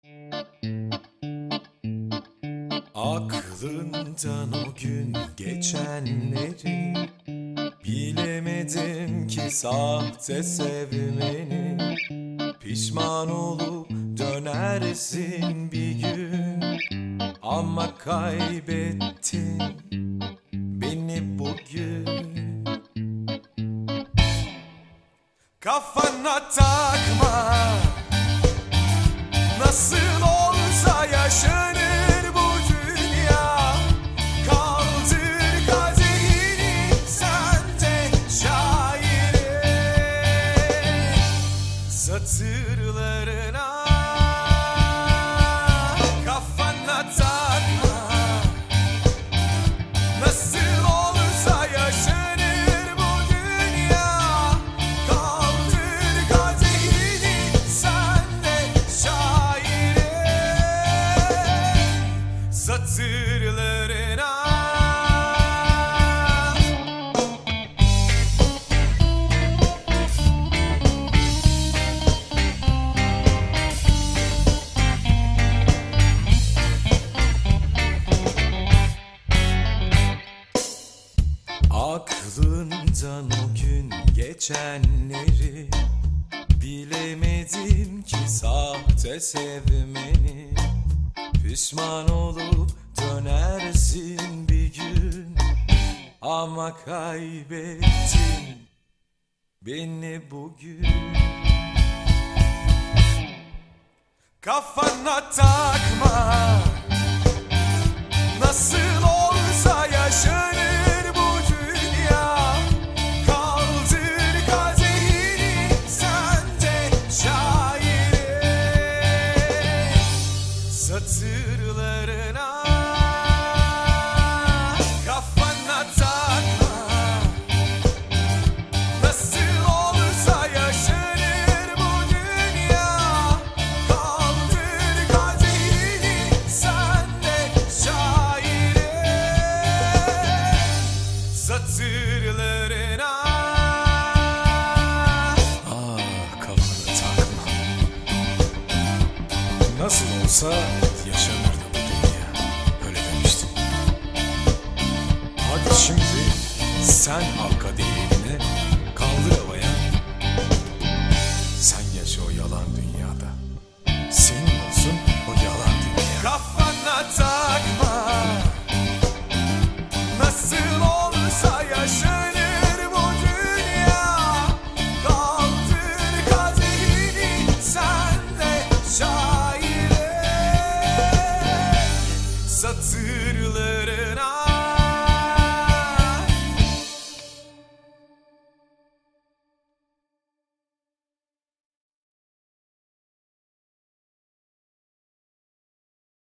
Aklından o gün geçenleri bilemedim ki sahte sevmeni. Pişman olup dönersin bir gün, ama kaybettin beni bugün. Kafana takma, nasıl olsa yaşanır bu dünya. Kaldır kadehini, sen de şaire. Satırlarına kafana takma, nasıl olsa yaşanır bu dünya. Kaldır kadehini, sen de şaire. Satırlarına aklından o gün geçenleri bilemedim ki sahte sevmeni. Pişman olup dönersin bir gün, ama kaybettin beni bugün. Kafana takma, nasıl olsa yaşanır bu dünya. Kaldır kadehini, sen de şaire. Satırlarına kafana takma, nasıl olsa yaşanır bu dünya. Kaldır kadehini, sen de şaire. Satırlarına kafana takma, nasıl olsa yaşanırdı bu dünya. Öyle demiştin. Hadi şimdi sen al kadehini, kaldır havaya. Sen yaşa o yalan dünyada. Seni